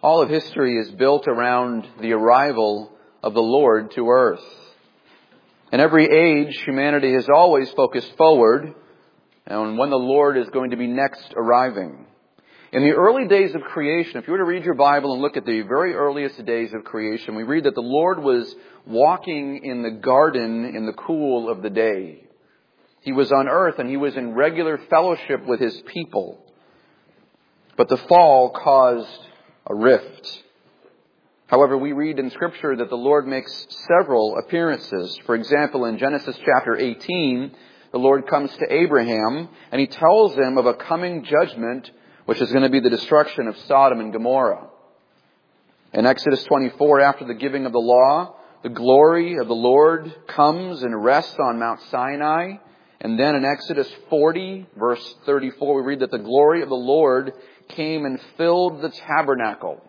All of history is built around the arrival of the Lord to earth. In every age, humanity has always focused forward on when the Lord is going to be next arriving. In the early days of creation, if you were to read your Bible and look at the very earliest days of creation, we read that the Lord was walking in the garden in the cool of the day. He was on earth and He was in regular fellowship with His people. But the fall caused a rift. However, we read in Scripture that the Lord makes several appearances. For example, in Genesis chapter 18, the Lord comes to Abraham and He tells him of a coming judgment which is going to be the destruction of Sodom and Gomorrah. In Exodus 24, after the giving of the law, the glory of the Lord comes and rests on Mount Sinai. And then in Exodus 40, verse 34, we read that the glory of the Lord came and filled the tabernacle.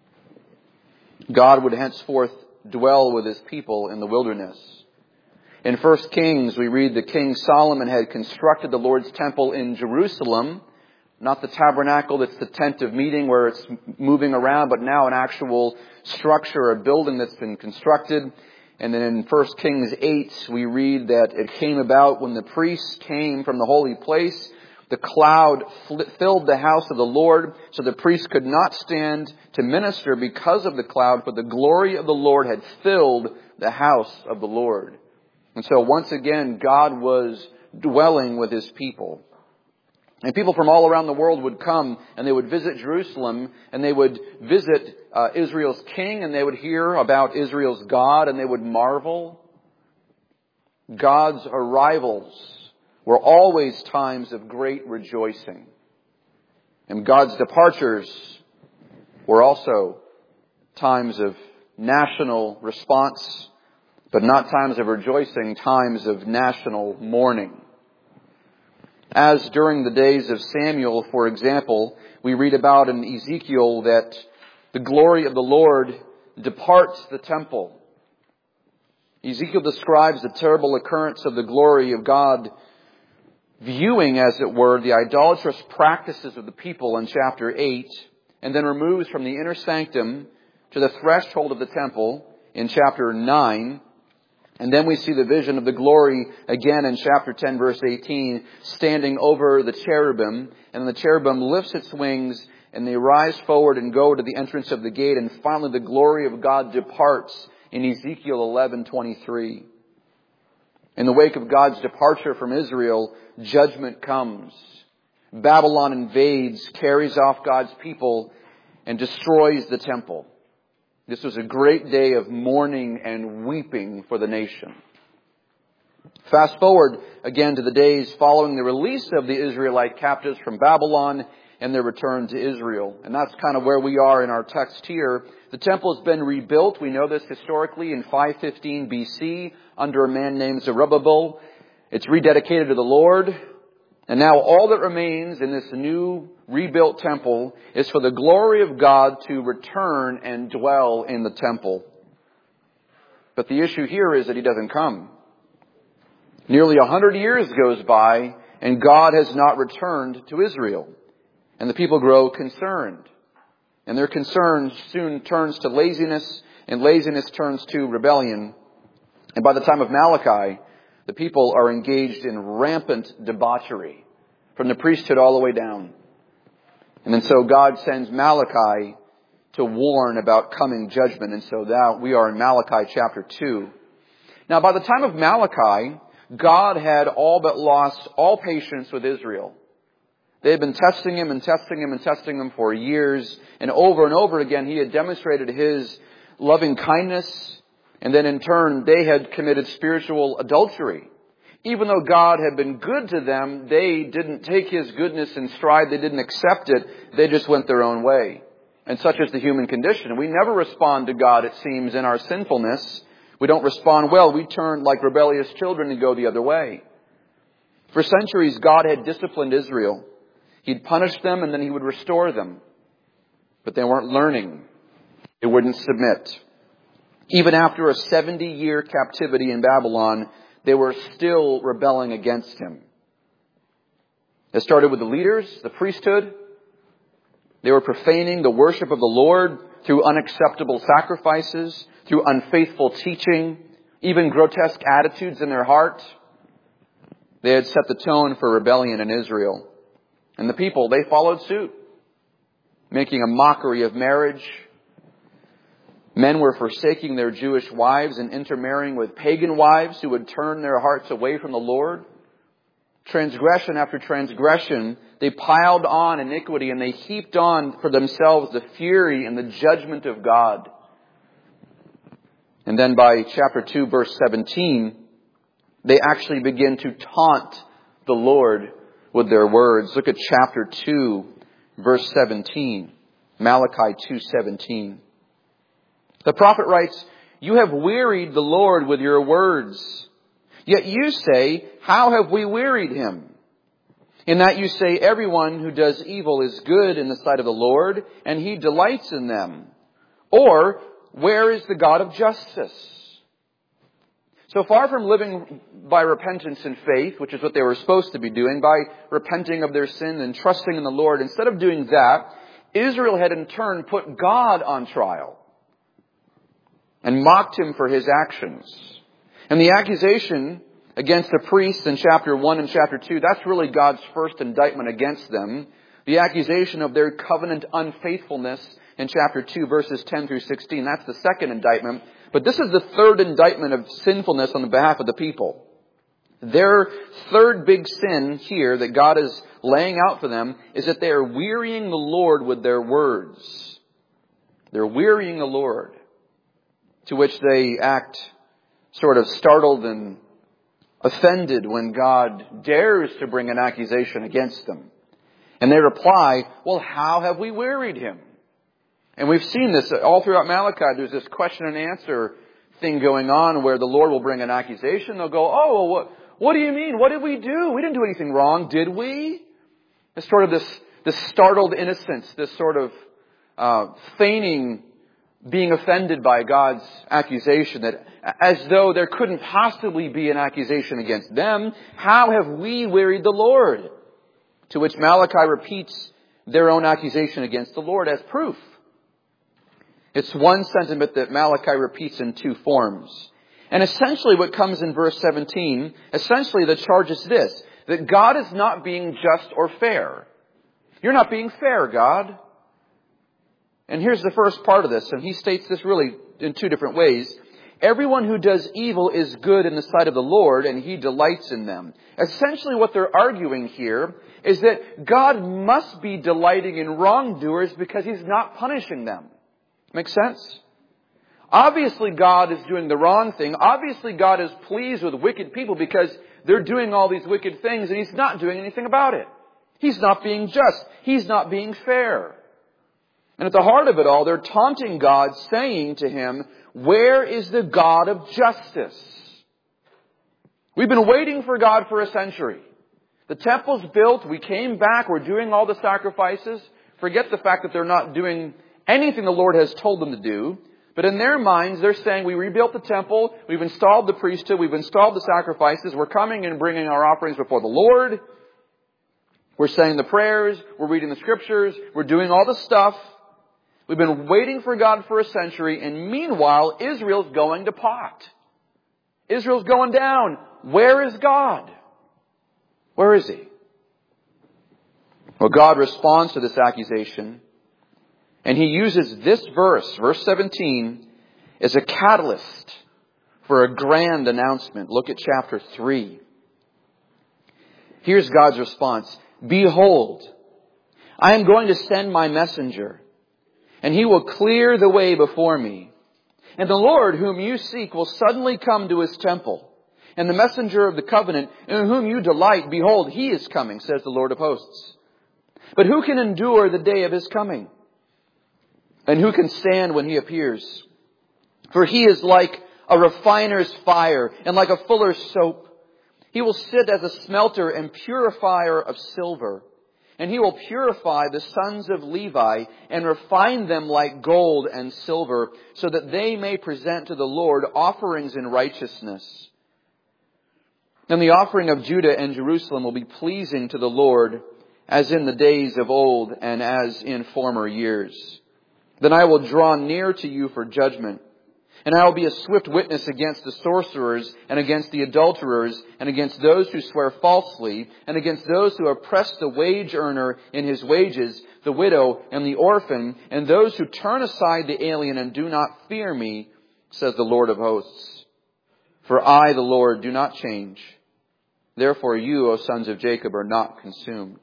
God would henceforth dwell with His people in the wilderness. In 1 Kings, we read that King Solomon had constructed the Lord's temple in Jerusalem. Not the tabernacle that's the tent of meeting where it's moving around, but now an actual structure, a building that's been constructed. And then in 1 Kings 8, we read that it came about when the priests came from the holy place. The cloud filled the house of the Lord, so the priests could not stand to minister because of the cloud, for the glory of the Lord had filled the house of the Lord. And so once again, God was dwelling with His people. And people from all around the world would come and they would visit Jerusalem and they would visit Israel's king and they would hear about Israel's God and they would marvel. God's arrivals were always times of great rejoicing. And God's departures were also times of national response, but not times of rejoicing, times of national mourning. As during the days of Samuel, for example, we read about in Ezekiel that the glory of the Lord departs the temple. Ezekiel describes the terrible occurrence of the glory of God, viewing, as it were, the idolatrous practices of the people in chapter 8, and then removes from the inner sanctum to the threshold of the temple in chapter 9. And then we see the vision of the glory again in chapter 10, verse 18, standing over the cherubim. And the cherubim lifts its wings and they rise forward and go to the entrance of the gate. And finally the glory of God departs in Ezekiel 11:23. In the wake of God's departure from Israel, judgment comes. Babylon invades, carries off God's people, and destroys the temple. This was a great day of mourning and weeping for the nation. Fast forward again to the days following the release of the Israelite captives from Babylon and their return to Israel. And that's kind of where we are in our text here. The temple has been rebuilt. We know this historically in 515 BC under a man named Zerubbabel. It's rededicated to the Lord. And now all that remains in this new rebuilt temple is for the glory of God to return and dwell in the temple. But the issue here is that He doesn't come. Nearly 100 years goes by and God has not returned to Israel. And the people grow concerned. And their concern soon turns to laziness, and laziness turns to rebellion. And by the time of Malachi, the people are engaged in rampant debauchery, from the priesthood all the way down. And then so God sends Malachi to warn about coming judgment. And so now we are in Malachi chapter 2. Now by the time of Malachi, God had all but lost all patience with Israel. They had been testing Him and testing Him and testing Him for years. And over again, He had demonstrated His loving kindness. And then in turn, they had committed spiritual adultery. Even though God had been good to them, they didn't take His goodness in stride. They didn't accept it. They just went their own way. And such is the human condition. We never respond to God, it seems, in our sinfulness. We don't respond well. We turn like rebellious children and go the other way. For centuries, God had disciplined Israel. He'd punish them and then He would restore them. But they weren't learning. They wouldn't submit. Even after a 70-year captivity in Babylon, they were still rebelling against Him. It started with the leaders, the priesthood. They were profaning the worship of the Lord through unacceptable sacrifices, through unfaithful teaching, even grotesque attitudes in their heart. They had set the tone for rebellion in Israel. And the people, they followed suit, making a mockery of marriage. Men were forsaking their Jewish wives and intermarrying with pagan wives who would turn their hearts away from the Lord. Transgression after transgression, they piled on iniquity and they heaped on for themselves the fury and the judgment of God. And then by chapter 2, verse 17, they actually begin to taunt the Lord with their words. Look at chapter 2, verse 17. Malachi 2:17. The prophet writes, "You have wearied the Lord with your words. Yet you say, how have we wearied him? In that you say, everyone who does evil is good in the sight of the Lord, and he delights in them. Or, where is the God of justice?" So far from living by repentance and faith, which is what they were supposed to be doing, by repenting of their sin and trusting in the Lord, instead of doing that, Israel had in turn put God on trial and mocked him for his actions. And the accusation against the priests in chapter 1 and chapter 2, that's really God's first indictment against them. The accusation of their covenant unfaithfulness in chapter 2, verses 10 through 16, that's the second indictment. But this is the third indictment of sinfulness on the behalf of the people. Their third big sin here that God is laying out for them is that they are wearying the Lord with their words. They're wearying the Lord, to which they act sort of startled and offended when God dares to bring an accusation against them. And they reply, well, how have we wearied him? And we've seen this all throughout Malachi. There's this question and answer thing going on where the Lord will bring an accusation. They'll go, oh, well, what do you mean? What did we do? We didn't do anything wrong, did we? It's sort of this startled innocence, this sort of feigning being offended by God's accusation, that as though there couldn't possibly be an accusation against them. How have we wearied the Lord? To which Malachi repeats their own accusation against the Lord as proof. It's one sentiment that Malachi repeats in two forms. And essentially what comes in verse 17, essentially the charge is this, that God is not being just or fair. You're not being fair, God. And here's the first part of this, and he states this really in two different ways. Everyone who does evil is good in the sight of the Lord, and he delights in them. Essentially what they're arguing here is that God must be delighting in wrongdoers because he's not punishing them. Make sense? Obviously God is doing the wrong thing. Obviously God is pleased with wicked people because they're doing all these wicked things and he's not doing anything about it. He's not being just. He's not being fair. And at the heart of it all, they're taunting God, saying to him, where is the God of justice? We've been waiting for God for a century. The temple's built. We came back. We're doing all the sacrifices. Forget the fact that they're not doing anything the Lord has told them to do. But in their minds, they're saying, we rebuilt the temple. We've installed the priesthood. We've installed the sacrifices. We're coming and bringing our offerings before the Lord. We're saying the prayers. We're reading the scriptures. We're doing all the stuff. We've been waiting for God for a century, and meanwhile, Israel's going to pot. Israel's going down. Where is God? Where is he? Well, God responds to this accusation, and he uses this verse, verse 17, as a catalyst for a grand announcement. Look at chapter 3. Here's God's response. Behold, I am going to send my messenger, and he will clear the way before me. And the Lord whom you seek will suddenly come to his temple. And the messenger of the covenant in whom you delight, behold, he is coming, says the Lord of hosts. But who can endure the day of his coming? And who can stand when he appears? For he is like a refiner's fire and like a fuller's soap. He will sit as a smelter and purifier of silver. And he will purify the sons of Levi and refine them like gold and silver, so that they may present to the Lord offerings in righteousness. And the offering of Judah and Jerusalem will be pleasing to the Lord, as in the days of old and as in former years. Then I will draw near to you for judgment. And I will be a swift witness against the sorcerers and against the adulterers and against those who swear falsely and against those who oppress the wage earner in his wages, the widow and the orphan, and those who turn aside the alien and do not fear me, says the Lord of hosts. For I, the Lord, do not change. Therefore you, O sons of Jacob, are not consumed.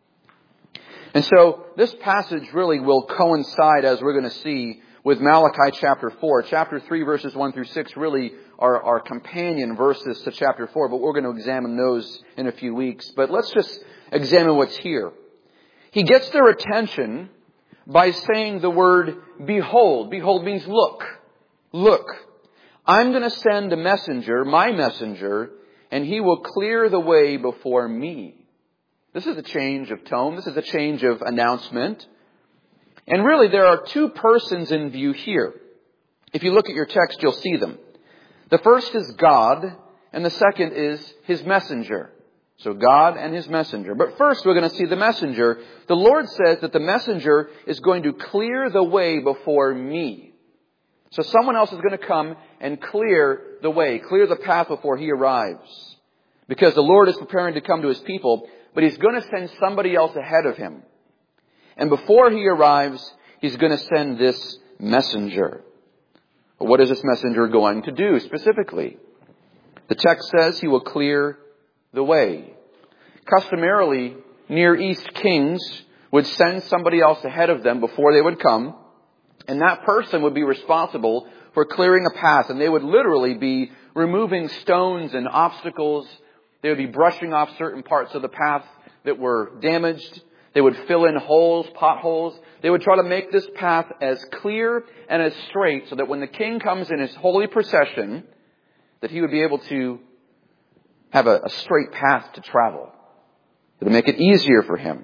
And so this passage really will coincide, as we're going to see, with Malachi chapter 4. Chapter 3 verses 1 through 6 really are our companion verses to chapter 4, but we're going to examine those in a few weeks. But let's just examine what's here. He gets their attention by saying the word behold. Behold means look. Look. I'm going to send a messenger, my messenger, and he will clear the way before me. This is a change of tone. This is a change of announcement. And really, there are two persons in view here. If you look at your text, you'll see them. The first is God, and the second is His messenger. So God and His messenger. But first, we're going to see the messenger. The Lord says that the messenger is going to clear the way before me. So someone else is going to come and clear the way, clear the path before He arrives. Because the Lord is preparing to come to His people, but He's going to send somebody else ahead of Him. And before He arrives, He's going to send this messenger. But what is this messenger going to do specifically? The text says He will clear the way. Customarily, Near East kings would send somebody else ahead of them before they would come. And that person would be responsible for clearing a path. And they would literally be removing stones and obstacles. They would be brushing off certain parts of the path that were damaged. They would fill in holes, potholes. They would try to make this path as clear and as straight so that when the king comes in his holy procession, that he would be able to have a straight path to travel. It would make it easier for him.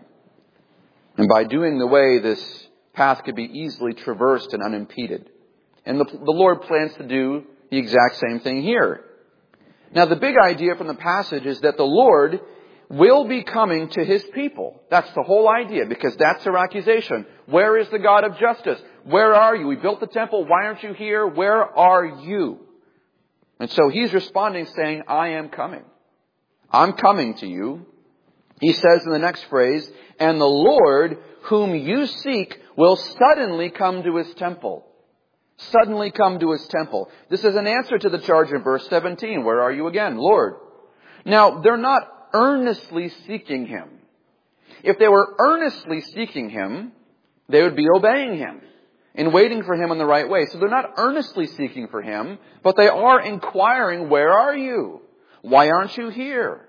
And by doing the way, this path could be easily traversed and unimpeded. And the Lord plans to do the exact same thing here. Now, the big idea from the passage is that the Lord will be coming to His people. That's the whole idea, because that's their accusation. Where is the God of justice? Where are you? We built the temple. Why aren't you here? Where are you? And so He's responding saying, I am coming. I'm coming to you. He says in the next phrase, and the Lord whom you seek will suddenly come to His temple. Suddenly come to His temple. This is an answer to the charge in verse 17. Where are you again? Lord. Now, they're not earnestly seeking Him. If they were earnestly seeking Him, they would be obeying Him and waiting for Him in the right way. So they're not earnestly seeking for Him, but they are inquiring, where are you? Why aren't you here?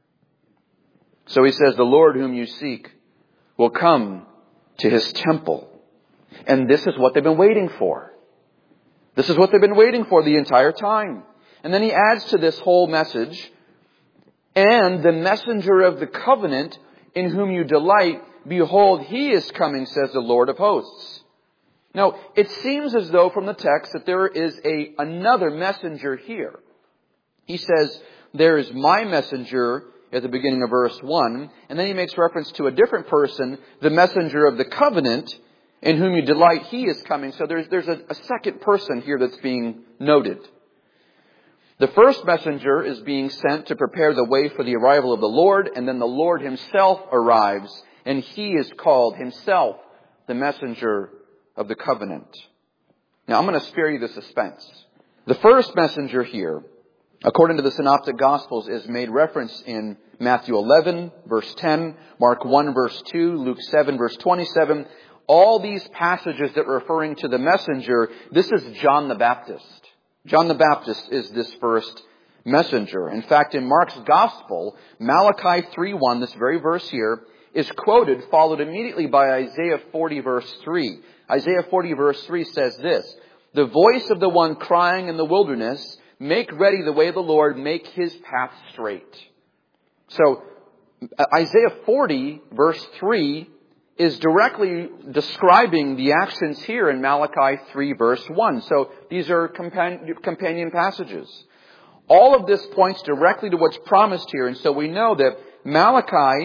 So He says, the Lord whom you seek will come to His temple. And this is what they've been waiting for. This is what they've been waiting for the entire time. And then He adds to this whole message, and the messenger of the covenant in whom you delight, behold, He is coming, says the Lord of hosts. Now, it seems as though from the text that there is another messenger here. He says, there is my messenger at the beginning of verse 1, and then He makes reference to a different person, the messenger of the covenant in whom you delight, He is coming. So there's a second person here that's being noted. The first messenger is being sent to prepare the way for the arrival of the Lord, and then the Lord Himself arrives, and He is called Himself the messenger of the covenant. Now, I'm going to spare you the suspense. The first messenger here, according to the Synoptic Gospels, is made reference in Matthew 11, verse 10, Mark 1, verse 2, Luke 7, verse 27. All these passages that are referring to the messenger, this is John the Baptist. John the Baptist is this first messenger. In fact, in Mark's Gospel, Malachi 3:1, this very verse here, is quoted, followed immediately by Isaiah 40, verse 3. Isaiah 40, verse 3 says this, the voice of the one crying in the wilderness, make ready the way of the Lord, make His path straight. So, Isaiah 40, verse 3, is directly describing the actions here in Malachi 3 verse 1. So these are companion passages. All of this points directly to what's promised here. And so we know that Malachi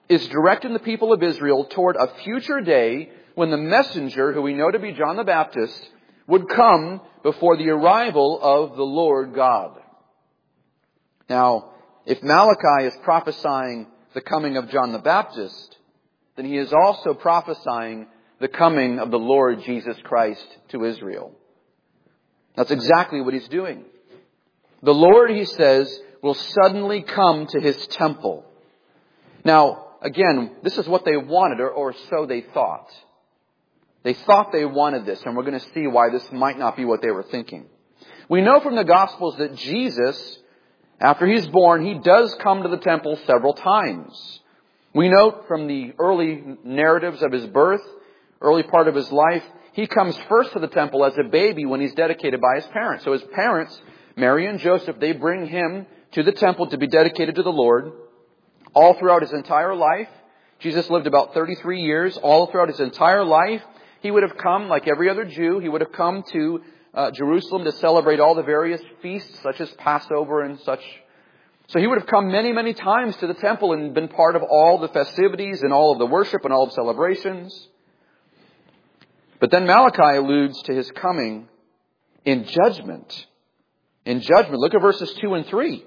is directing the people of Israel toward a future day when the messenger, who we know to be John the Baptist, would come before the arrival of the Lord God. Now, if Malachi is prophesying the coming of John the Baptist, then he is also prophesying the coming of the Lord Jesus Christ to Israel. That's exactly what he's doing. The Lord, he says, will suddenly come to his temple. Now, again, this is what they wanted, or so they thought. They thought they wanted this, and we're going to see why this might not be what they were thinking. We know from the Gospels that Jesus, after he's born, he does come to the temple several times. We note from the early narratives of his birth, early part of his life, he comes first to the temple as a baby when he's dedicated by his parents. So his parents, Mary and Joseph, they bring him to the temple to be dedicated to the Lord. All throughout his entire life, Jesus lived about 33 years. All throughout his entire life, he would have come, like every other Jew, he would have come to Jerusalem to celebrate all the various feasts, such as Passover and such. So he would have come many, many times to the temple and been part of all the festivities and all of the worship and all of the celebrations. But then Malachi alludes to his coming in judgment. In judgment. Look at verses 2 and 3.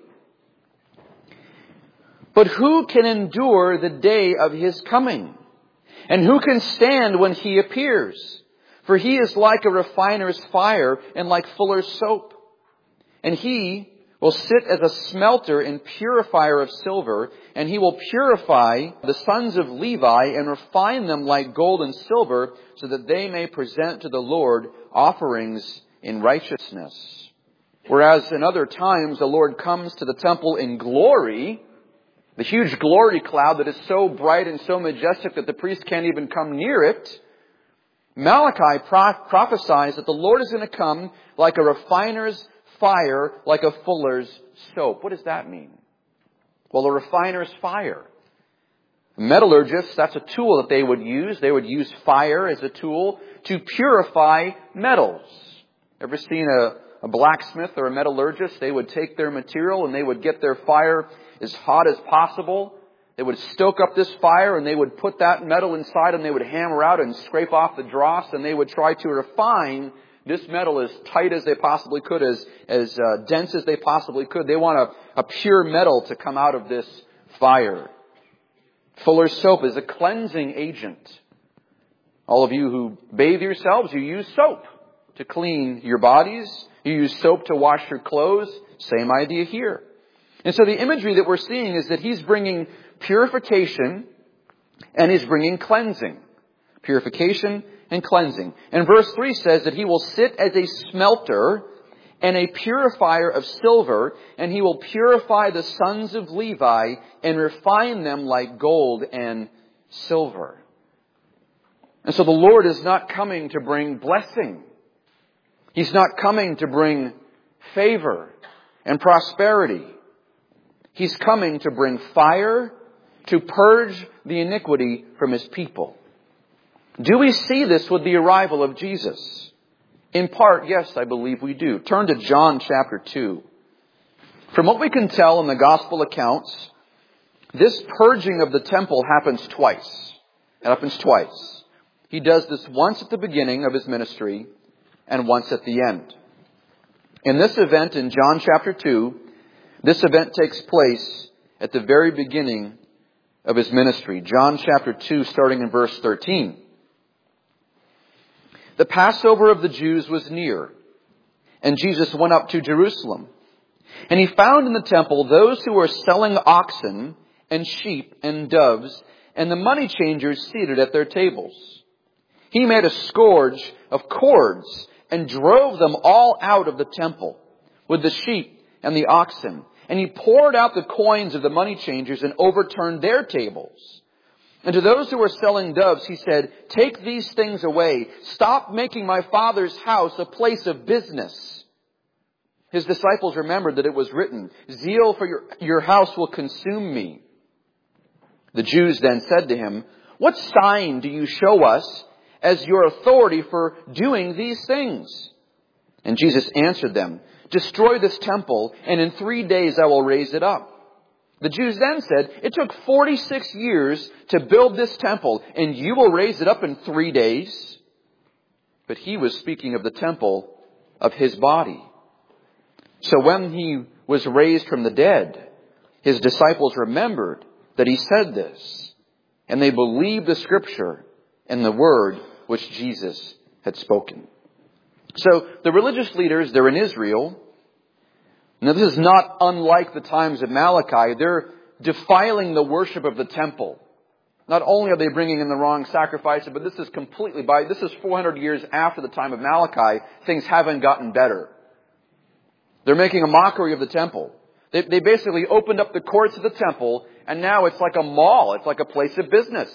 But who can endure the day of his coming? And who can stand when he appears? For he is like a refiner's fire and like fuller's soap. And he will sit as a smelter and purifier of silver, and he will purify the sons of Levi and refine them like gold and silver, so that they may present to the Lord offerings in righteousness. Whereas in other times the Lord comes to the temple in glory, the huge glory cloud that is so bright and so majestic that the priest can't even come near it, Malachi prophesies that the Lord is going to come like a refiner's fire, like a fuller's soap. What does that mean? Well, a refiner's fire. Metallurgists, that's a tool that they would use. They would use fire as a tool to purify metals. Ever seen a blacksmith or a metallurgist? They would take their material and they would get their fire as hot as possible. They would stoke up this fire and they would put that metal inside and they would hammer out and scrape off the dross, and they would try to refine this metal as tight as they possibly could, as dense as they possibly could. They want a pure metal to come out of this fire. Fuller's soap is a cleansing agent. All of you who bathe yourselves, you use soap to clean your bodies. You use soap to wash your clothes. Same idea here. And so the imagery that we're seeing is that he's bringing purification and he's bringing cleansing. Purification and cleansing. And verse 3 says that he will sit as a smelter and a purifier of silver, and he will purify the sons of Levi and refine them like gold and silver. And so the Lord is not coming to bring blessing. He's not coming to bring favor and prosperity. He's coming to bring fire, to purge the iniquity from his people. Do we see this with the arrival of Jesus? In part, yes, I believe we do. Turn to John chapter 2. From what we can tell in the gospel accounts, this purging of the temple happens twice. It happens twice. He does this once at the beginning of his ministry and once at the end. In this event in John chapter 2, this event takes place at the very beginning of his ministry. John chapter 2, starting in verse 13. The Passover of the Jews was near, and Jesus went up to Jerusalem. And he found in the temple those who were selling oxen and sheep and doves, and the money changers seated at their tables. He made a scourge of cords and drove them all out of the temple with the sheep and the oxen. And he poured out the coins of the money changers and overturned their tables. And to those who were selling doves, he said, "Take these things away. Stop making my Father's house a place of business." His disciples remembered that it was written, "Zeal for your house will consume me." The Jews then said to him, "What sign do you show us as your authority for doing these things?" And Jesus answered them, "Destroy this temple, and in 3 days I will raise it up." The Jews then said, it took 46 years to build this temple, and you will raise it up in 3 days. But he was speaking of the temple of his body. So when he was raised from the dead, his disciples remembered that he said this, and they believed the scripture and the word which Jesus had spoken. So the religious leaders, they're in Israel. Now this is not unlike the times of Malachi. They're defiling the worship of the temple. Not only are they bringing in the wrong sacrifices, but this is 400 years after the time of Malachi. Things haven't gotten better. They're making a mockery of the temple. They basically opened up the courts of the temple, and now it's like a mall. It's like a place of business.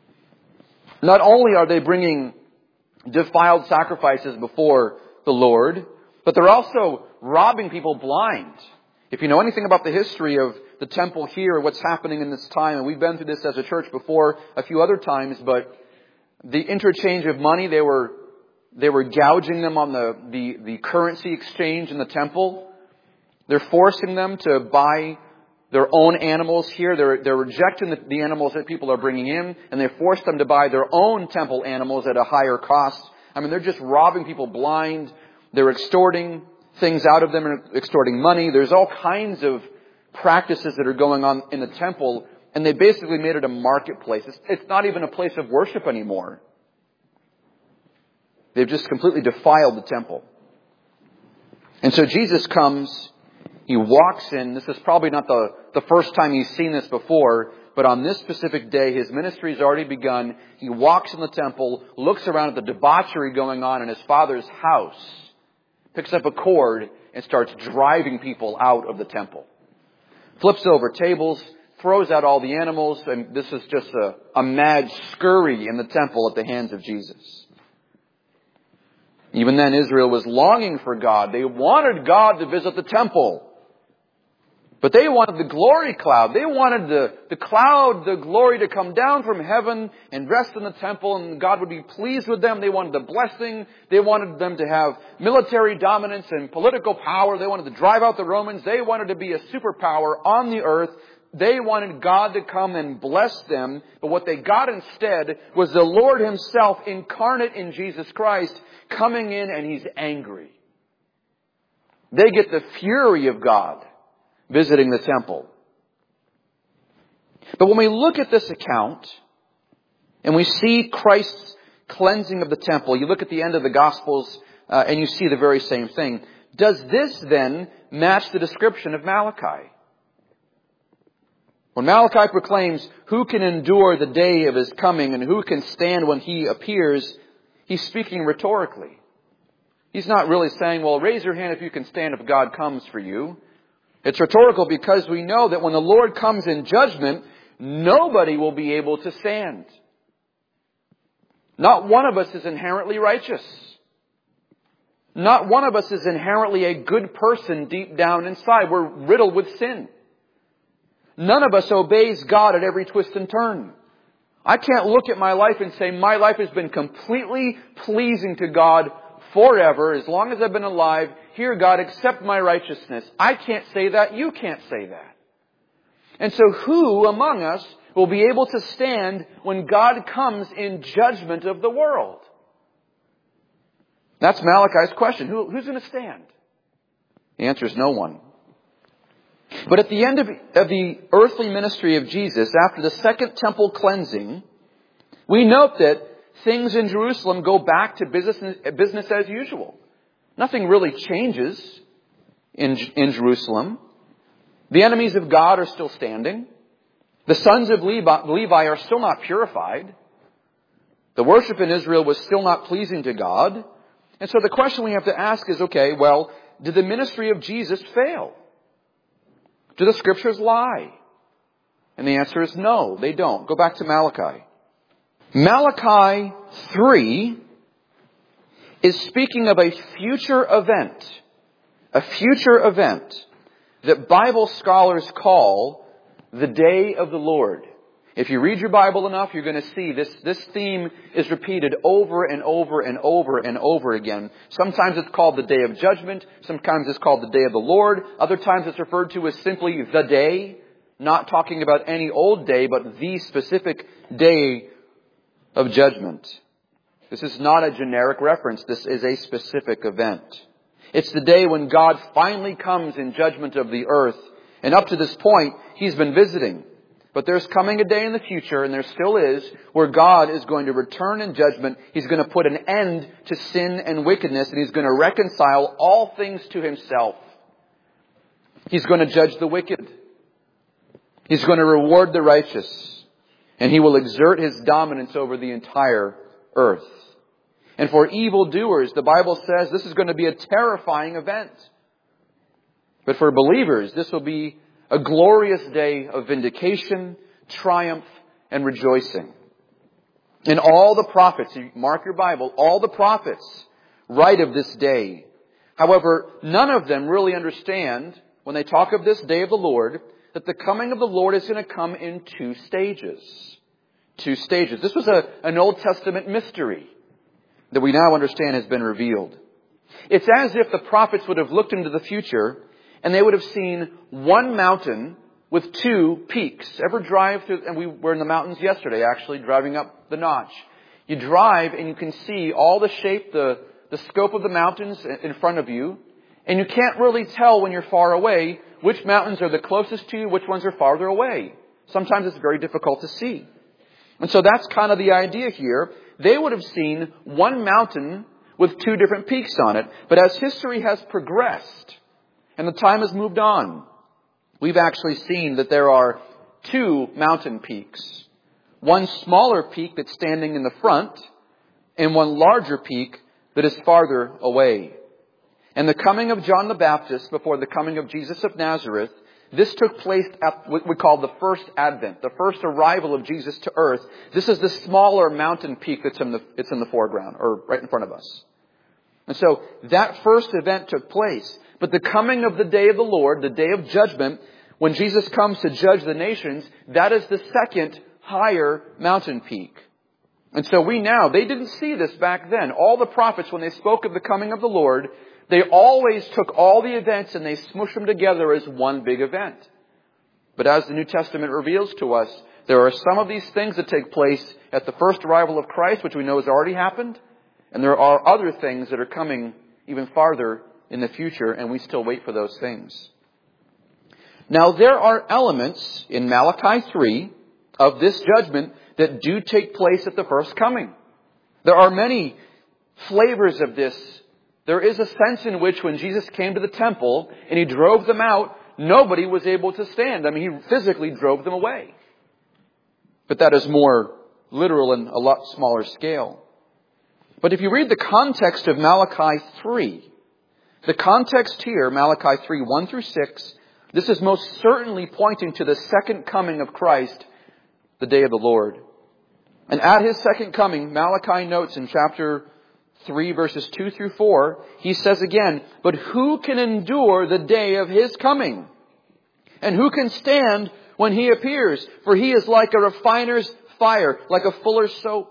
Not only are they bringing defiled sacrifices before the Lord, but they're also robbing people blind. If you know anything about the history of the temple here, what's happening in this time, and we've been through this as a church before a few other times, but the interchange of money, they were gouging them on the currency exchange in the temple. They're forcing them to buy their own animals here. They're rejecting the animals that people are bringing in, and they force them to buy their own temple animals at a higher cost. I mean, they're just robbing people blind. They're extorting things out of them and extorting money. There's all kinds of practices that are going on in the temple, and they basically made it a marketplace. It's not even a place of worship anymore. They've just completely defiled the temple. And so Jesus comes, he walks in. This is probably not the first time he's seen this before, but on this specific day, his ministry has already begun. He walks in the temple, looks around at the debauchery going on in his Father's house, picks up a cord, and starts driving people out of the temple. Flips over tables, throws out all the animals, and this is just a mad scurry in the temple at the hands of Jesus. Even then, Israel was longing for God. They wanted God to visit the temple. But they wanted the glory cloud. They wanted the cloud, the glory to come down from heaven and rest in the temple, and God would be pleased with them. They wanted the blessing. They wanted them to have military dominance and political power. They wanted to drive out the Romans. They wanted to be a superpower on the earth. They wanted God to come and bless them. But what they got instead was the Lord himself incarnate in Jesus Christ coming in, and he's angry. They get the fury of God visiting the temple. But when we look at this account and we see Christ's cleansing of the temple, you look at the end of the Gospels and you see the very same thing. Does this then match the description of Malachi? When Malachi proclaims, who can endure the day of his coming and who can stand when he appears, he's speaking rhetorically. He's not really saying, well, raise your hand if you can stand if God comes for you. It's rhetorical because we know that when the Lord comes in judgment, nobody will be able to stand. Not one of us is inherently righteous. Not one of us is inherently a good person deep down inside. We're riddled with sin. None of us obeys God at every twist and turn. I can't look at my life and say my life has been completely pleasing to God forever, as long as I've been alive. Here, God, accept my righteousness. I can't say that. You can't say that. And so who among us will be able to stand when God comes in judgment of the world? That's Malachi's question. Who's going to stand? The answer is no one. But at the end of the earthly ministry of Jesus, after the second temple cleansing, we note that things in Jerusalem go back to business as usual. Nothing really changes in Jerusalem. The enemies of God are still standing. The sons of Levi are still not purified. The worship in Israel was still not pleasing to God. And so the question we have to ask is, okay, well, did the ministry of Jesus fail? Do the scriptures lie? And the answer is no, they don't. Go back to Malachi. Malachi 3 is speaking of a future event that Bible scholars call the day of the Lord. If you read your Bible enough, you're going to see this theme is repeated over and over and over and over again. Sometimes it's called the day of judgment. Sometimes it's called the day of the Lord. Other times it's referred to as simply the day. not talking about any old day, but the specific day of judgment. This is not a generic reference. This is a specific event. It's the day when God finally comes in judgment of the earth. And up to this point, He's been visiting. But there's coming a day in the future, and there still is, where God is going to return in judgment. He's going to put an end to sin and wickedness, and He's going to reconcile all things to Himself. He's going to judge the wicked. He's going to reward the righteous. And He will exert His dominance over the entire earth. And for evildoers, the Bible says this is going to be a terrifying event. But for believers, this will be a glorious day of vindication, triumph, and rejoicing. And all the prophets, you mark your Bible, all the prophets write of this day. However, none of them really understand, when they talk of this day of the Lord, that the coming of the Lord is going to come in two stages. Two stages. This was an Old Testament mystery that we now understand has been revealed. It's as if the prophets would have looked into the future and they would have seen one mountain with two peaks. Ever drive through, and we were in the mountains yesterday actually, driving up the Notch. You drive and you can see all the shape, the scope of the mountains in front of you. And you can't really tell when you're far away which mountains are the closest to you, which ones are farther away. Sometimes it's very difficult to see. And so that's kind of the idea here. They would have seen one mountain with two different peaks on it. But as history has progressed and the time has moved on, we've actually seen that there are two mountain peaks. One smaller peak that's standing in the front and one larger peak that is farther away. And the coming of John the Baptist before the coming of Jesus of Nazareth, this took place at what we call the first advent, the first arrival of Jesus to earth. This is the smaller mountain peak it's in the foreground, or right in front of us. And so that first event took place. But the coming of the day of the Lord, the day of judgment, when Jesus comes to judge the nations, that is the second higher mountain peak. And so they didn't see this back then. All the prophets, when they spoke of the coming of the Lord, they always took all the events and they smushed them together as one big event. But as the New Testament reveals to us, there are some of these things that take place at the first arrival of Christ, which we know has already happened. And there are other things that are coming even farther in the future, and we still wait for those things. Now, there are elements in Malachi 3 of this judgment that do take place at the first coming. There are many flavors of this. There is a sense in which when Jesus came to the temple and He drove them out, nobody was able to stand. I mean, He physically drove them away. But that is more literal and a lot smaller scale. But if you read the context of Malachi 3, the context here, Malachi 3, 1 through 6, this is most certainly pointing to the second coming of Christ, the day of the Lord. And at His second coming, Malachi notes in chapter 3 verses 2 through 4, he says again, "But who can endure the day of His coming? And who can stand when He appears? For He is like a refiner's fire, like a fuller's soap.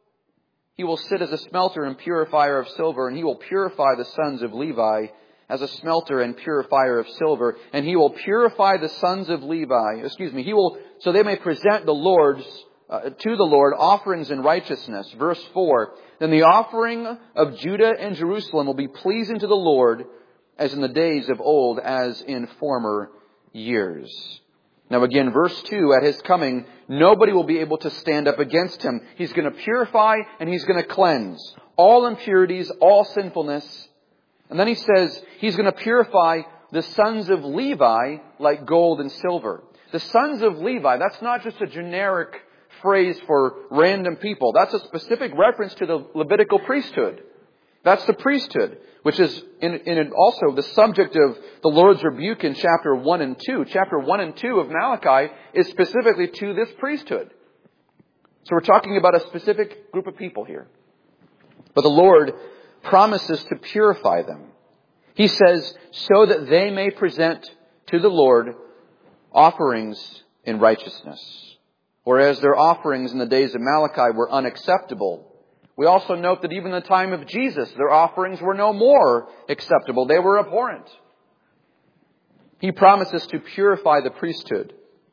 He will sit as a smelter and purifier of silver, and He will purify the sons of Levi as a smelter and purifier of silver. And He will purify the sons of Levi, so they may present the Lord's to the Lord offerings in righteousness." Verse 4, "Then the offering of Judah and Jerusalem will be pleasing to the Lord as in the days of old, as in former years." Now again, verse 2, at His coming, nobody will be able to stand up against Him. He's going to purify and He's going to cleanse all impurities, all sinfulness. And then He says He's going to purify the sons of Levi like gold and silver. The sons of Levi, that's not just a generic phrase for random people. That's a specific reference to the Levitical priesthood. That's the priesthood, which is in also the subject of the Lord's rebuke in chapter 1 and 2. Chapter 1 and 2 of Malachi is specifically to this priesthood. So we're talking about a specific group of people here. But the Lord promises to purify them. He says, so that they may present to the Lord offerings in righteousness. Whereas their offerings in the days of Malachi were unacceptable, we also note that even in the time of Jesus, their offerings were no more acceptable. They were abhorrent. He promises to purify the priesthood.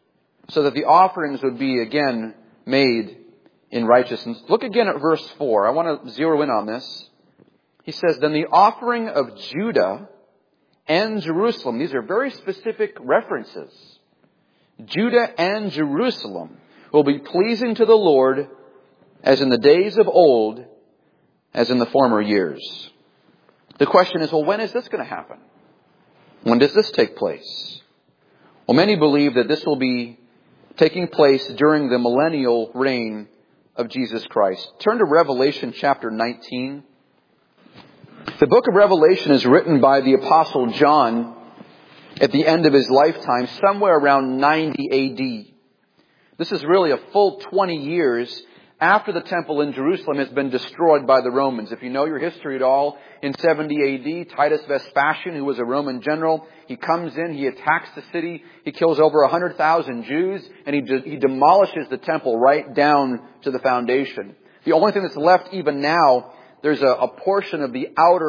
so that the offerings would be again made in righteousness. Look again at verse 4. I want to zero in on this. He says, then the offering of Judah and Jerusalem. These are very specific references. Judah and Jerusalem will be pleasing to the Lord as in the days of old, as in the former years. The question is, well, when is this going to happen? When does this take place? Well, many believe that this will be taking place during the millennial reign of Jesus Christ. Turn to Revelation chapter 19. The book of Revelation is written by the Apostle John at the end of his lifetime, somewhere around 90 A.D. This is really a full 20 years after the temple in Jerusalem has been destroyed by the Romans. If you know your history at all, in 70 A.D., Titus Vespasian, who was a Roman general, he comes in, he attacks the city, he kills over 100,000 Jews, and he demolishes the temple right down to the foundation. The only thing that's left even now, there's a portion of the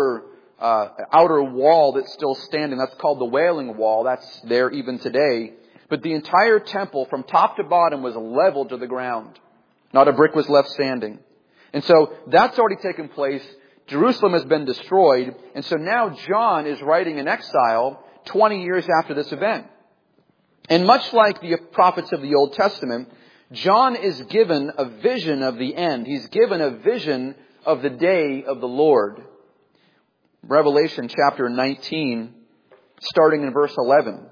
outer wall that's still standing. That's called the Wailing Wall. That's there even today. But the entire temple from top to bottom was leveled to the ground. Not a brick was left standing. And so that's already taken place. Jerusalem has been destroyed. And so now John is writing in exile 20 years after this event. And much like the prophets of the Old Testament, John is given a vision of the end. He's given a vision of the day of the Lord. Revelation chapter 19, starting in verse 11.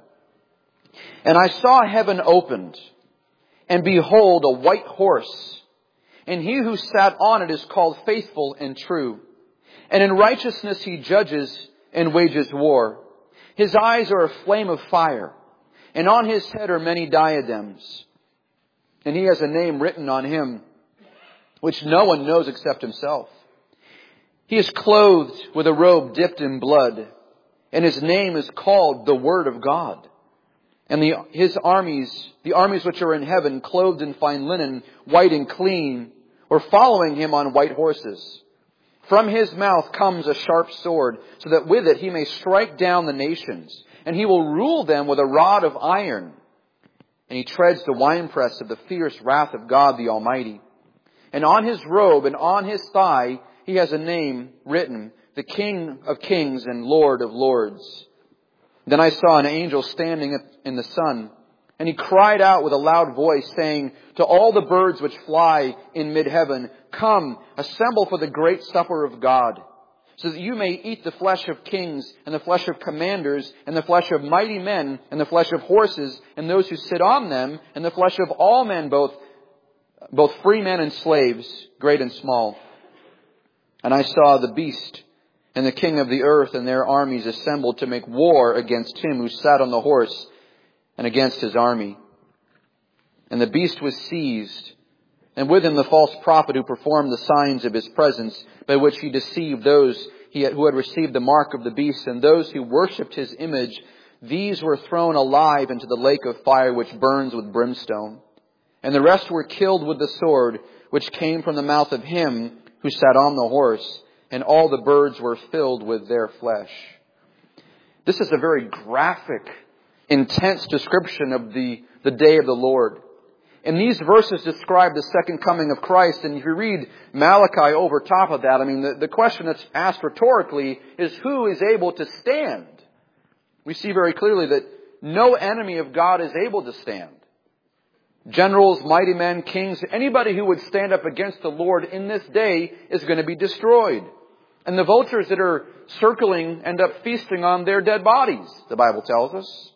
And I saw heaven opened, and behold, a white horse. And he who sat on it is called Faithful and True. And in righteousness he judges and wages war. His eyes are a flame of fire, and on his head are many diadems. And he has a name written on him, which no one knows except himself. He is clothed with a robe dipped in blood, and his name is called the Word of God. And the armies which are in heaven, clothed in fine linen, white and clean, were following him on white horses. From his mouth comes a sharp sword, so that with it he may strike down the nations, and he will rule them with a rod of iron. And he treads the winepress of the fierce wrath of God the Almighty. And on his robe and on his thigh he has a name written, the King of Kings and Lord of Lords. Then I saw an angel standing in the sun, and he cried out with a loud voice, saying to all the birds which fly in mid-heaven, come, assemble for the great supper of God, so that you may eat the flesh of kings, and the flesh of commanders, and the flesh of mighty men, and the flesh of horses, and those who sit on them, and the flesh of all men, both free men and slaves, great and small. And I saw the beast and the king of the earth and their armies assembled to make war against him who sat on the horse and against his army. And the beast was seized, and with him the false prophet who performed the signs of his presence, by which he deceived those who had received the mark of the beast, and those who worshipped his image. These were thrown alive into the lake of fire which burns with brimstone. And the rest were killed with the sword which came from the mouth of him who sat on the horse, and all the birds were filled with their flesh. This is a very graphic, intense description of the day of the Lord. And these verses describe the second coming of Christ. And if you read Malachi over top of that, the question that's asked rhetorically is, who is able to stand? We see very clearly that no enemy of God is able to stand. Generals, mighty men, kings, anybody who would stand up against the Lord in this day is going to be destroyed. And the vultures that are circling end up feasting on their dead bodies, the Bible tells us.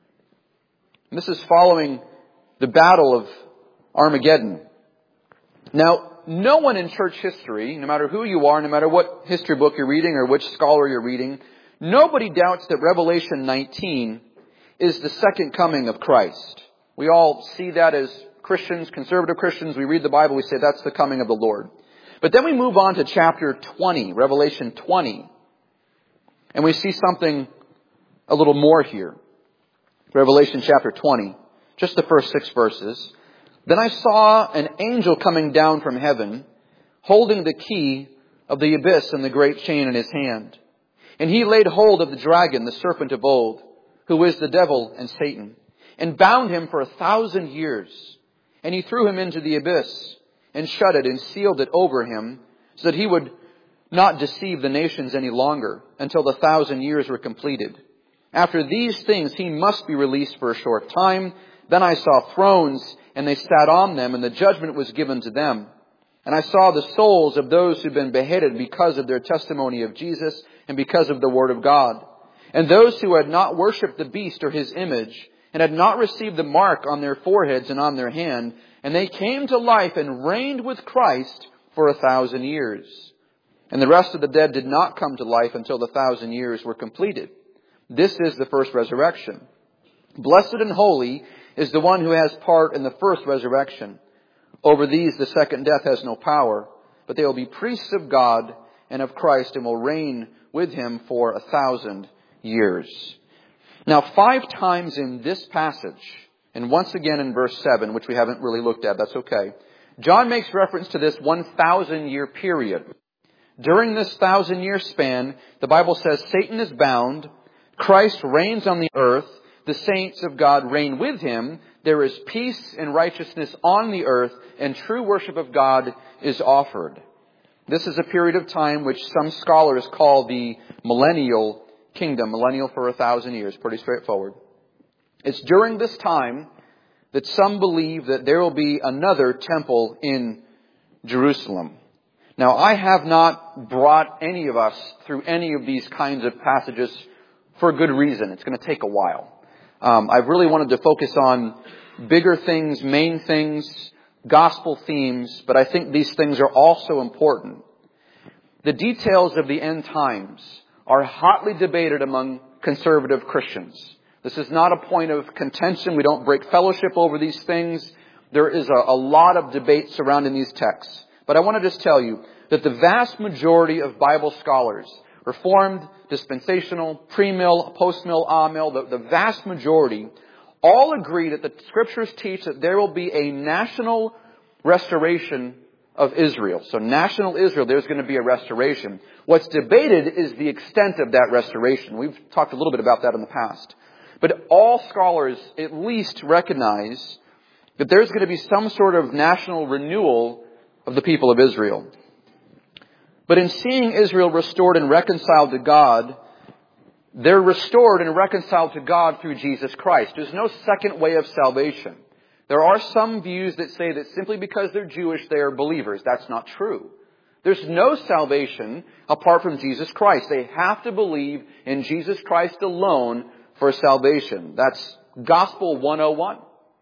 And this is following the battle of Armageddon. Now, no one in church history, no matter who you are, no matter what history book you're reading or which scholar you're reading, nobody doubts that Revelation 19 is the second coming of Christ. We all see that as Christians, conservative Christians. We read the Bible, we say that's the coming of the Lord. But then we move on to chapter 20, Revelation 20. And we see something a little more here. Revelation chapter 20, just the first 6 verses. Then I saw an angel coming down from heaven, holding the key of the abyss and the great chain in his hand. And he laid hold of the dragon, the serpent of old, who is the devil and Satan. and bound him for 1,000 years. And he threw him into the abyss, and shut it, and sealed it over him, so that he would not deceive the nations any longer, until the 1,000 years were completed. After these things he must be released for a short time. Then I saw thrones, and they sat on them, and the judgment was given to them. And I saw the souls of those who'd been beheaded because of their testimony of Jesus and because of the word of God. And those who had not worshipped the beast or his image, and had not received the mark on their foreheads and on their hand, and they came to life and reigned with Christ for 1,000 years. And the rest of the dead did not come to life until the 1,000 years were completed. This is the first resurrection. Blessed and holy is the one who has part in the first resurrection. Over these the second death has no power, but they will be priests of God and of Christ, and will reign with him for 1,000 years. Now, 5 times in this passage, and once again in verse 7, which we haven't really looked at, that's okay, John makes reference to this 1,000-year period. During this 1,000-year span, the Bible says Satan is bound, Christ reigns on the earth, the saints of God reign with him, there is peace and righteousness on the earth, and true worship of God is offered. This is a period of time which some scholars call the millennial kingdom, millennial for 1,000 years, pretty straightforward. It's during this time that some believe that there will be another temple in Jerusalem. Now, I have not brought any of us through any of these kinds of passages for a good reason. It's going to take a while. I've really wanted to focus on bigger things, main things, gospel themes, but I think these things are also important. The details of the end times are hotly debated among conservative Christians. This is not a point of contention. We don't break fellowship over these things. There is a lot of debate surrounding these texts. But I want to just tell you that the vast majority of Bible scholars, Reformed, dispensational, pre-mill, post-mill, amill, the vast majority, all agree that the Scriptures teach that there will be a national restoration of Israel. So national Israel, there's going to be a restoration. What's debated is the extent of that restoration. We've talked a little bit about that in the past. But all scholars at least recognize that there's going to be some sort of national renewal of the people of Israel. But in seeing Israel restored and reconciled to God, they're restored and reconciled to God through Jesus Christ. There's no second way of salvation. There are some views that say that simply because they're Jewish, they are believers. That's not true. There's no salvation apart from Jesus Christ. They have to believe in Jesus Christ alone for salvation. That's Gospel 101.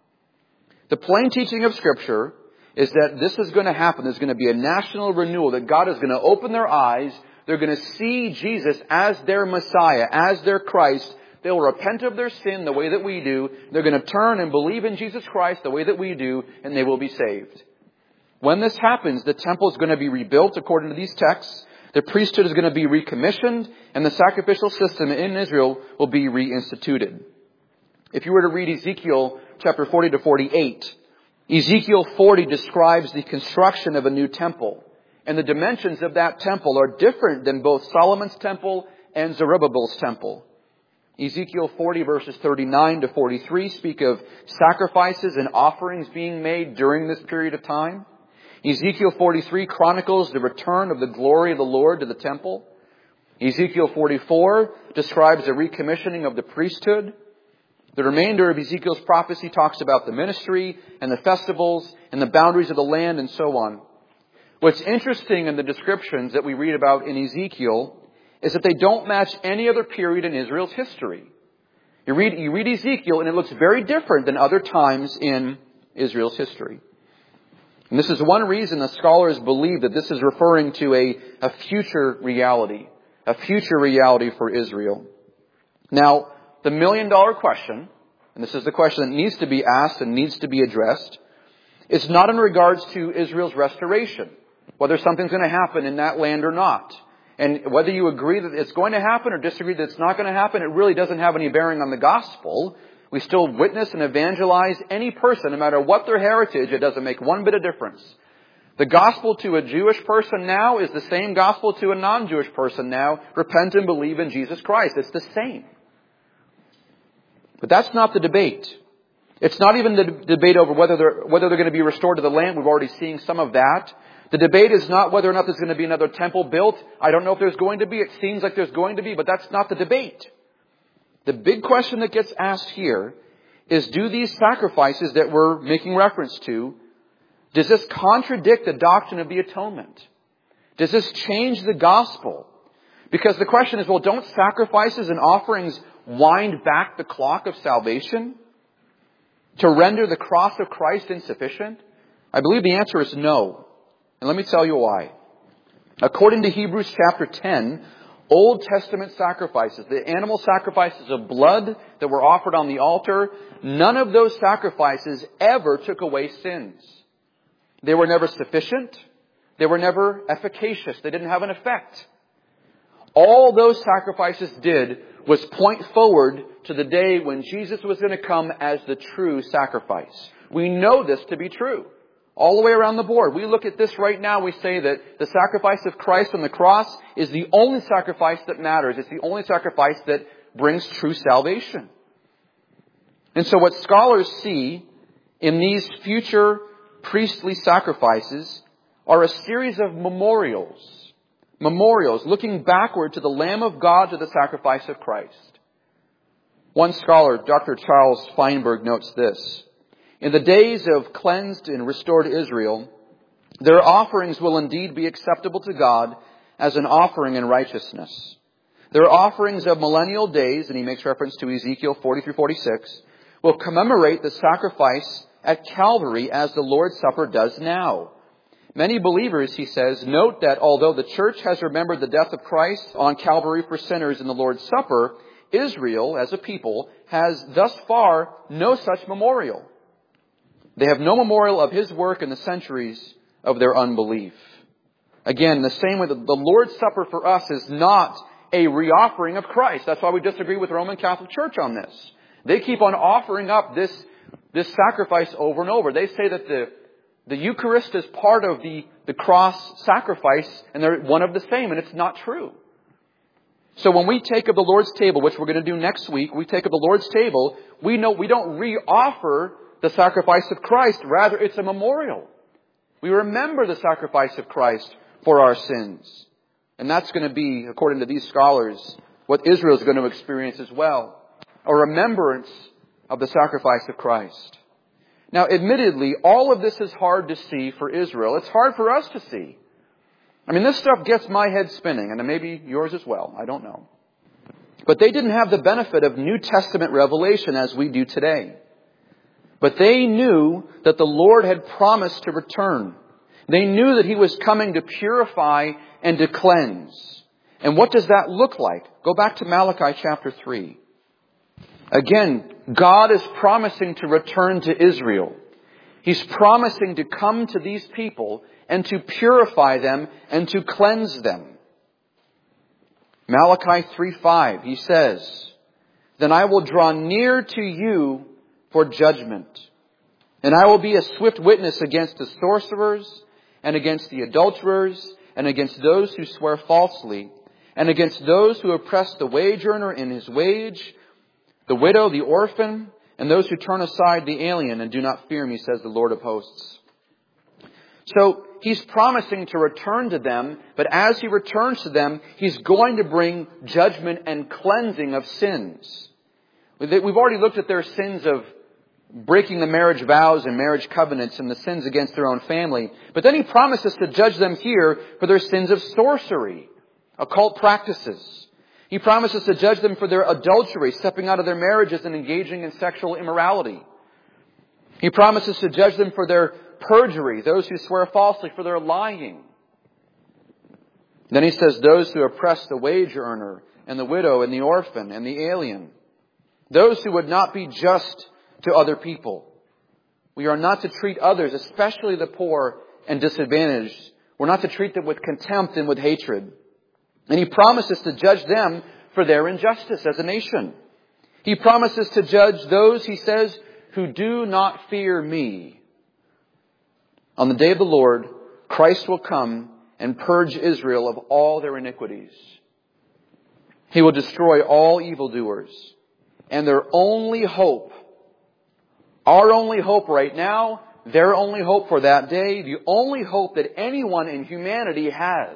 The plain teaching of Scripture is that this is going to happen. There's going to be a national renewal, that God is going to open their eyes. They're going to see Jesus as their Messiah, as their Christ. They will repent of their sin the way that we do. They're going to turn and believe in Jesus Christ the way that we do, and they will be saved. When this happens, the temple is going to be rebuilt according to these texts. The priesthood is going to be recommissioned, and the sacrificial system in Israel will be reinstituted. If you were to read Ezekiel chapter 40 to 48, Ezekiel 40 describes the construction of a new temple. And the dimensions of that temple are different than both Solomon's temple and Zerubbabel's temple. Ezekiel 40 verses 39 to 43 speak of sacrifices and offerings being made during this period of time. Ezekiel 43 chronicles the return of the glory of the Lord to the temple. Ezekiel 44 describes the recommissioning of the priesthood. The remainder of Ezekiel's prophecy talks about the ministry and the festivals and the boundaries of the land and so on. What's interesting in the descriptions that we read about in Ezekiel is that they don't match any other period in Israel's history. You read Ezekiel and it looks very different than other times in Israel's history. And this is one reason the scholars believe that this is referring to a future reality for Israel. Now, the million-dollar question, and this is the question that needs to be asked and needs to be addressed, is not in regards to Israel's restoration, whether something's going to happen in that land or not. And whether you agree that it's going to happen or disagree that it's not going to happen, it really doesn't have any bearing on the gospel. We still witness and evangelize any person, no matter what their heritage. It doesn't make one bit of difference. The gospel to a Jewish person now is the same gospel to a non-Jewish person now. Repent and believe in Jesus Christ. It's the same. But that's not the debate. It's not even the debate over whether they're going to be restored to the land. We've already seen some of that. The debate is not whether or not there's going to be another temple built. I don't know if there's going to be. It seems like there's going to be, but that's not the debate. The big question that gets asked here is, do these sacrifices that we're making reference to, does this contradict the doctrine of the atonement? Does this change the gospel? Because the question is, well, don't sacrifices and offerings wind back the clock of salvation to render the cross of Christ insufficient? I believe the answer is no. And let me tell you why. According to Hebrews chapter 10, Old Testament sacrifices, the animal sacrifices of blood that were offered on the altar, none of those sacrifices ever took away sins. They were never sufficient. They were never efficacious. They didn't have an effect. All those sacrifices did was point forward to the day when Jesus was going to come as the true sacrifice. We know this to be true. All the way around the board. We look at this right now, we say that the sacrifice of Christ on the cross is the only sacrifice that matters. It's the only sacrifice that brings true salvation. And so what scholars see in these future priestly sacrifices are a series of memorials. Memorials looking backward to the Lamb of God, to the sacrifice of Christ. One scholar, Dr. Charles Feinberg, notes this: in the days of cleansed and restored Israel, their offerings will indeed be acceptable to God as an offering in righteousness. Their offerings of millennial days, and he makes reference to Ezekiel 40 through 46, will commemorate the sacrifice at Calvary as the Lord's Supper does now. Many believers, he says, note that although the church has remembered the death of Christ on Calvary for sinners in the Lord's Supper, Israel, as a people, has thus far no such memorial. They have no memorial of His work in the centuries of their unbelief. Again, the same way that the Lord's Supper for us is not a reoffering of Christ. That's why we disagree with the Roman Catholic Church on this. They keep on offering up this sacrifice over and over. They say that the Eucharist is part of the cross sacrifice and they're one of the same, and it's not true. So when we take of the Lord's table, which we're going to do next week, we take of the Lord's table, we know we don't reoffer the sacrifice of Christ. Rather, it's a memorial. We remember the sacrifice of Christ for our sins. And that's going to be, according to these scholars, what Israel is going to experience as well. A remembrance of the sacrifice of Christ. Now, admittedly, all of this is hard to see for Israel. It's hard for us to see. I mean, this stuff gets my head spinning, and maybe yours as well. I don't know. But they didn't have the benefit of New Testament revelation as we do today. But they knew that the Lord had promised to return. They knew that He was coming to purify and to cleanse. And what does that look like? Go back to Malachi chapter 3. Again, God is promising to return to Israel. He's promising to come to these people and to purify them and to cleanse them. Malachi 3:5, He says, "Then I will draw near to you for judgment. And I will be a swift witness against the sorcerers, and against the adulterers, and against those who swear falsely, and against those who oppress the wage earner in his wage, the widow, the orphan, and those who turn aside the alien and do not fear me, says the Lord of hosts." So He's promising to return to them, but as He returns to them, He's going to bring judgment and cleansing of sins. We've already looked at their sins of breaking the marriage vows and marriage covenants and the sins against their own family. But then He promises to judge them here for their sins of sorcery, occult practices. He promises to judge them for their adultery, stepping out of their marriages and engaging in sexual immorality. He promises to judge them for their perjury, those who swear falsely, for their lying. Then He says those who oppress the wage earner and the widow and the orphan and the alien. Those who would not be just to other people. We are not to treat others, especially the poor and disadvantaged. We're not to treat them with contempt and with hatred. And He promises to judge them for their injustice as a nation. He promises to judge those, He says, who do not fear me. On the day of the Lord, Christ will come and purge Israel of all their iniquities. He will destroy all evildoers. And their only hope Our only hope right now, their only hope for that day, the only hope that anyone in humanity has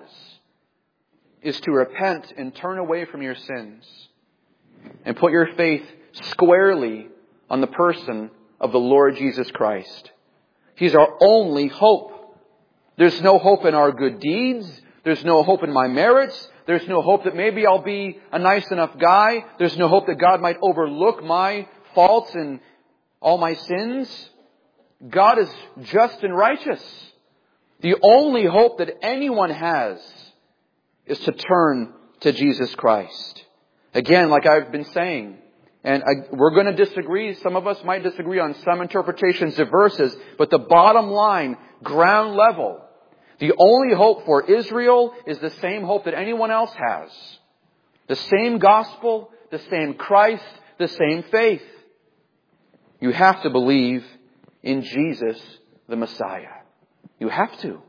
is to repent and turn away from your sins and put your faith squarely on the person of the Lord Jesus Christ. He's our only hope. There's no hope in our good deeds. There's no hope in my merits. There's no hope that maybe I'll be a nice enough guy. There's no hope that God might overlook my faults and all my sins. God is just and righteous. The only hope that anyone has is to turn to Jesus Christ. Again, like I've been saying, and we're going to disagree. Some of us might disagree on some interpretations of verses, but the bottom line, ground level, the only hope for Israel is the same hope that anyone else has. The same gospel, the same Christ, the same faith. You have to believe in Jesus, the Messiah. You have to.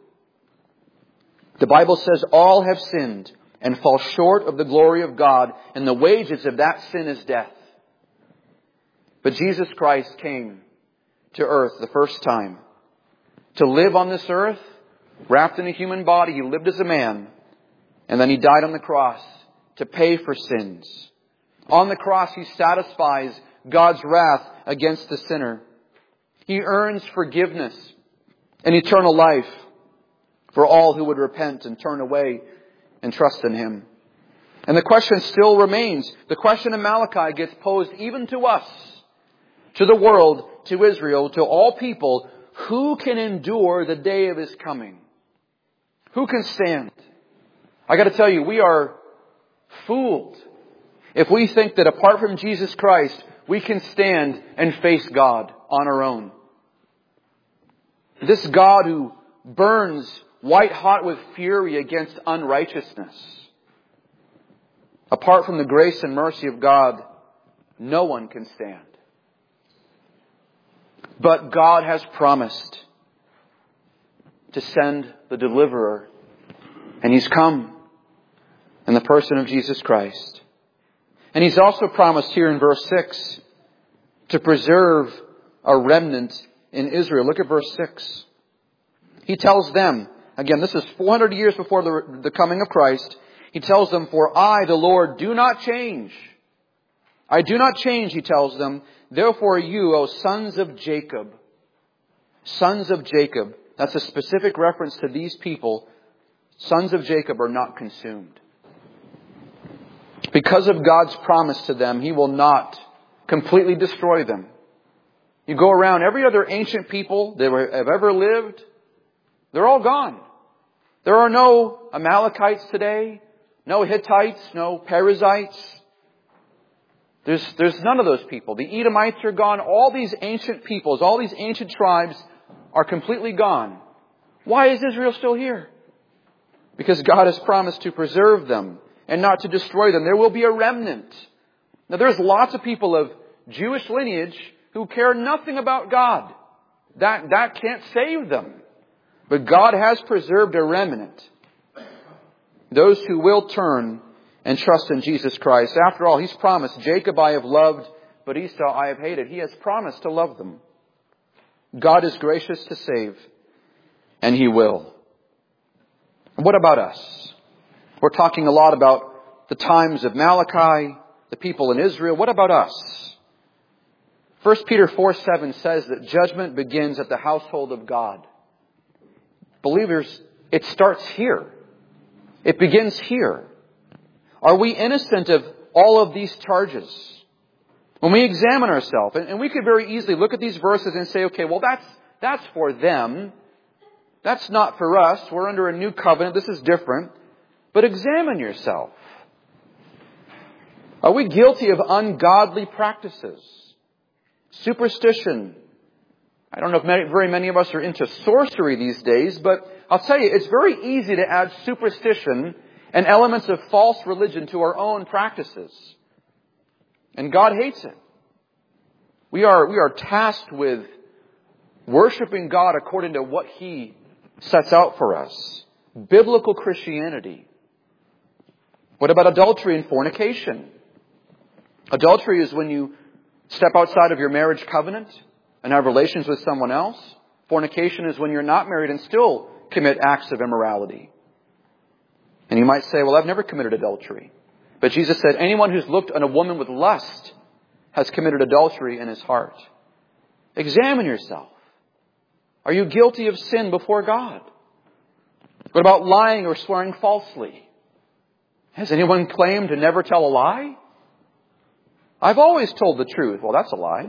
The Bible says all have sinned and fall short of the glory of God, and the wages of that sin is death. But Jesus Christ came to earth the first time to live on this earth, wrapped in a human body. He lived as a man, and then He died on the cross to pay for sins. On the cross, He satisfies God's wrath against the sinner. He earns forgiveness and eternal life for all who would repent and turn away and trust in Him. And the question still remains. The question in Malachi gets posed even to us, to the world, to Israel, to all people. Who can endure the day of His coming? Who can stand? I got to tell you, we are fooled if we think that apart from Jesus Christ, we can stand and face God on our own. This God who burns white hot with fury against unrighteousness. Apart from the grace and mercy of God, no one can stand. But God has promised to send the deliverer, and He's come in the person of Jesus Christ. And He's also promised here in verse 6 to preserve a remnant in Israel. Look at verse 6. He tells them, again, this is 400 years before the coming of Christ. He tells them, "For I, the Lord, do not change. I do not change," He tells them. "Therefore you, O sons of Jacob," sons of Jacob, that's a specific reference to these people, sons of Jacob are not consumed. Because of God's promise to them, He will not completely destroy them. You go around, every other ancient people that have ever lived, they're all gone. There are no Amalekites today, no Hittites, no Perizzites. There's none of those people. The Edomites are gone. All these ancient peoples, all these ancient tribes are completely gone. Why is Israel still here? Because God has promised to preserve them and not to destroy them. There will be a remnant. Now there's lots of people of Jewish lineage who care nothing about God. That can't save them. But God has preserved a remnant. Those who will turn and trust in Jesus Christ. After all, He's promised, "Jacob I have loved, but Esau I have hated." He has promised to love them. God is gracious to save, and He will. And what about us? We're talking a lot about the times of Malachi, the people in Israel. What about us? 1 Peter 4:7 says that judgment begins at the household of God. Believers, it starts here. It begins here. Are we innocent of all of these charges? When we examine ourselves, and we could very easily look at these verses and say, okay, well that's for them. That's not for us. We're under a new covenant. This is different. But examine yourself. Are we guilty of ungodly practices? Superstition. I don't know if very many of us are into sorcery these days, but I'll tell you, it's very easy to add superstition and elements of false religion to our own practices. And God hates it. We are tasked with worshiping God according to what He sets out for us. Biblical Christianity. What about adultery and fornication? Adultery is when you step outside of your marriage covenant and have relations with someone else. Fornication is when you're not married and still commit acts of immorality. And you might say, well, I've never committed adultery. But Jesus said, anyone who's looked on a woman with lust has committed adultery in his heart. Examine yourself. Are you guilty of sin before God? What about lying or swearing falsely? Has anyone claimed to never tell a lie? I've always told the truth. Well, that's a lie.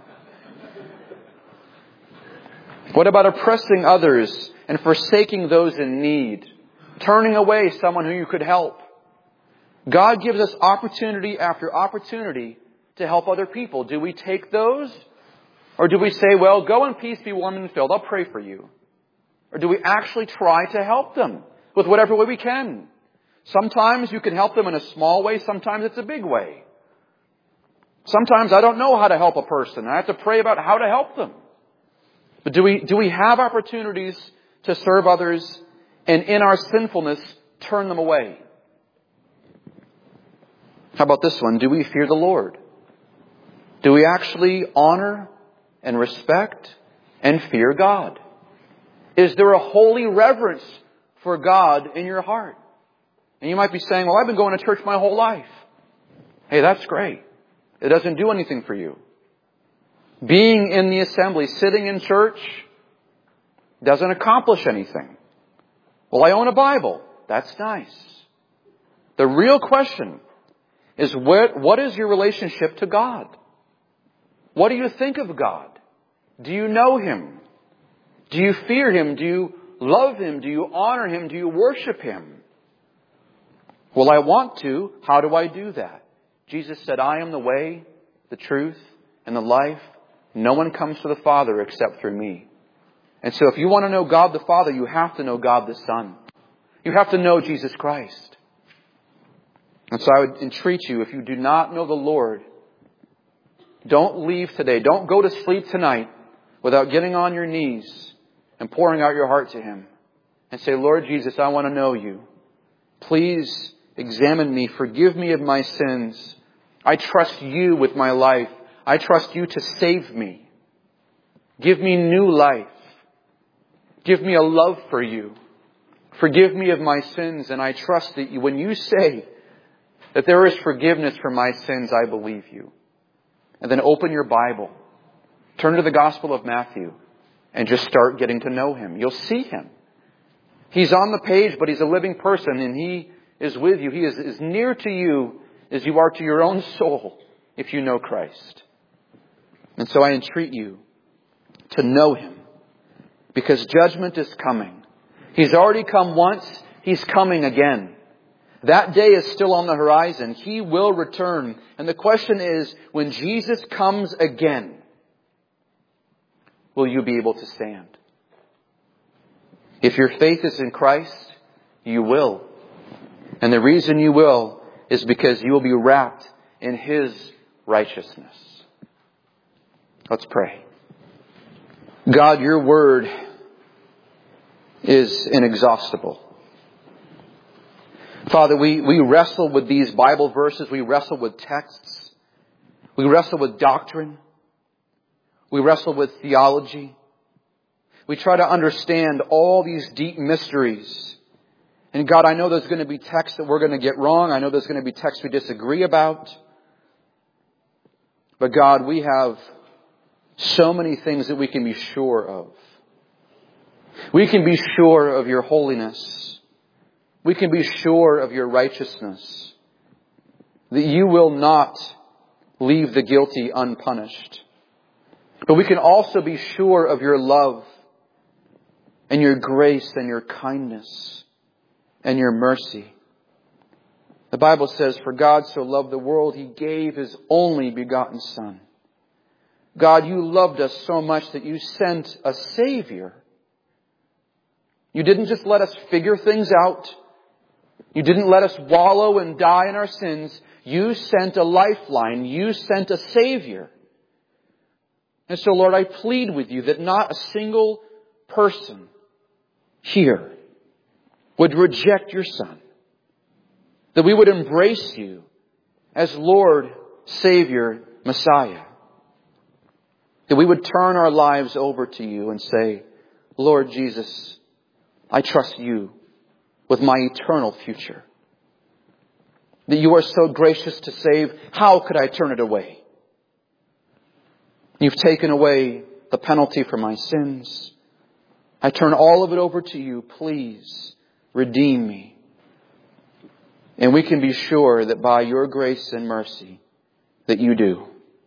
What about oppressing others and forsaking those in need? Turning away someone who you could help? God gives us opportunity after opportunity to help other people. Do we take those? Or do we say, well, go in peace, be warm and filled. I'll pray for you. Or do we actually try to help them with whatever way we can? Sometimes you can help them in a small way. Sometimes it's a big way. Sometimes I don't know how to help a person. I have to pray about how to help them. But do we have opportunities to serve others and in our sinfulness turn them away? How about this one? Do we fear the Lord? Do we actually honor and respect and fear God? Is there a holy reverence for God in your heart? And you might be saying, well, I've been going to church my whole life. Hey, that's great. It doesn't do anything for you. Being in the assembly, sitting in church, doesn't accomplish anything. Well, I own a Bible. That's nice. The real question is, what is your relationship to God? What do you think of God? Do you know Him? Do you fear Him? Do you love Him? Do you honor Him? Do you worship Him? Well, I want to. How do I do that? Jesus said, I am the way, the truth, and the life. No one comes to the Father except through me. And so if you want to know God the Father, you have to know God the Son. You have to know Jesus Christ. And so I would entreat you, if you do not know the Lord, don't leave today. Don't go to sleep tonight without getting on your knees and pouring out your heart to Him. And say, Lord Jesus, I want to know You. Please examine me. Forgive me of my sins. I trust You with my life. I trust You to save me. Give me new life. Give me a love for You. Forgive me of my sins. And I trust that when You say that there is forgiveness for my sins, I believe You. And then open your Bible. Turn to the Gospel of Matthew and just start getting to know Him. You'll see Him. He's on the page, but He's a living person and He is with you. He is as near to you as you are to your own soul if you know Christ. And so I entreat you to know Him, because judgment is coming. He's already come once. He's coming again. That day is still on the horizon. He will return. And the question is, when Jesus comes again, will you be able to stand? If your faith is in Christ, you will. And the reason you will is because you will be wrapped in His righteousness. Let's pray. God, Your Word is inexhaustible. Father, we wrestle with these Bible verses. We wrestle with texts. We wrestle with doctrine. We wrestle with theology. We try to understand all these deep mysteries. And God, I know there's going to be texts that we're going to get wrong. I know there's going to be texts we disagree about. But God, we have so many things that we can be sure of. We can be sure of Your holiness. We can be sure of Your righteousness. That You will not leave the guilty unpunished. But we can also be sure of Your love and Your grace and Your kindness and Your mercy. The Bible says, for God so loved the world, He gave His only begotten Son. God, You loved us so much that You sent a Savior. You didn't just let us figure things out. You didn't let us wallow and die in our sins. You sent a lifeline. You sent a Savior. And so, Lord, I plead with You that not a single person here would reject Your Son. That we would embrace You as Lord, Savior, Messiah. that we would turn our lives over to you and say, Lord Jesus, I trust you with my eternal future. That you are so gracious to save. How could I turn it away? You've taken away the penalty for my sins. I turn all of it over to you. Please redeem me. And we can be sure that by your grace and mercy that you do.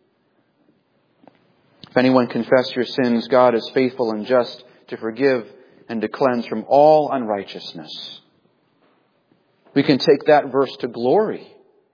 If anyone confess your sins, God is faithful and just to forgive and to cleanse from all unrighteousness. We can take that verse to glory.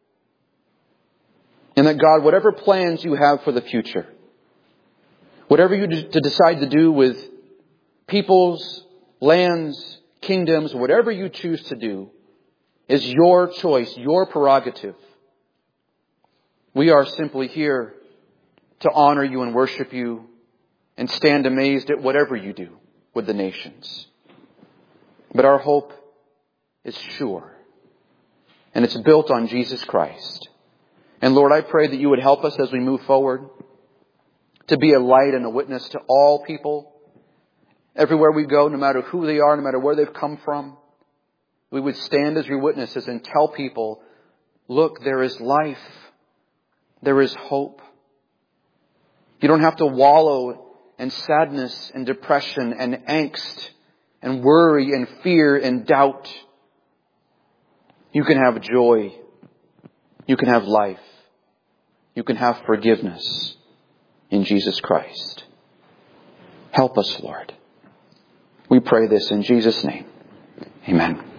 And that God, whatever plans you have for the future, whatever you decide to do with peoples, lands, kingdoms, whatever you choose to do, is your choice, your prerogative. We are simply here to honor you and worship you and stand amazed at whatever you do with the nations. But our hope is sure. And it's built on Jesus Christ. And Lord, I pray that you would help us as we move forward to be a light and a witness to all people. Everywhere we go, no matter who they are, no matter where they've come from, we would stand as your witnesses and tell people, look, there is life. There is hope. You don't have to wallow in sadness and depression and angst and worry and fear and doubt. You can have joy. You can have life. You can have forgiveness in Jesus Christ. Help us, Lord. We pray this in Jesus' name. Amen.